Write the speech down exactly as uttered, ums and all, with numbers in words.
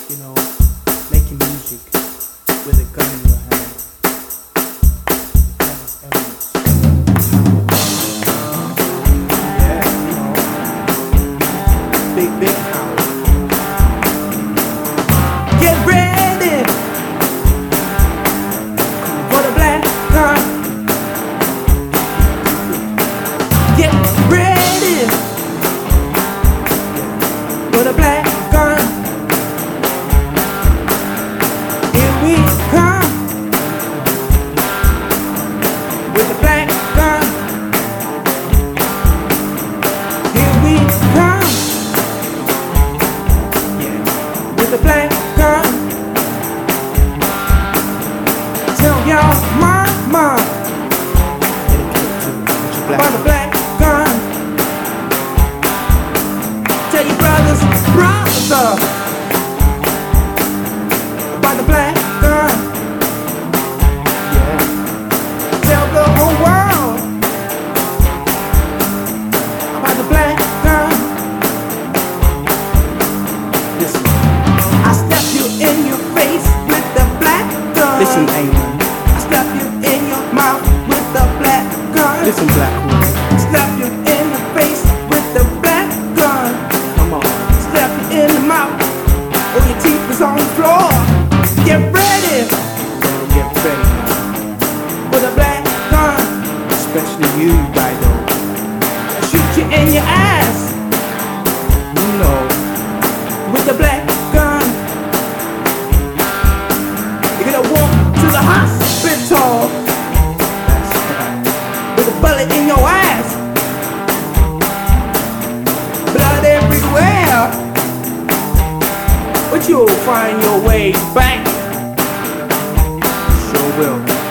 you know, making music with a gun in your hand. It has its elements. Yeah, you know, big, big house. Get ready for the black gun. Get ready for the black gun. Here we come with the black gun. Here we come, yeah, with the black gun. Tell your mama about the black gun. Tell your brothers, brother, about the black gun. Yeah. Tell the whole world about the black gun. Listen, I step you in your face with the black gun. Listen, Amen. I step you in your mouth with the black gun. Listen, black woman. Step you in the face with the black gun. Come on. Step you in the mouth, or your teeth is on the floor. Get ready. Get ready for the black gun. Especially you, Dido. Shoot you in your ass. You know, with the black gun. You're gonna walk to the hospital with a bullet in your ass. Blood everywhere, but you'll find your way back. Sure will.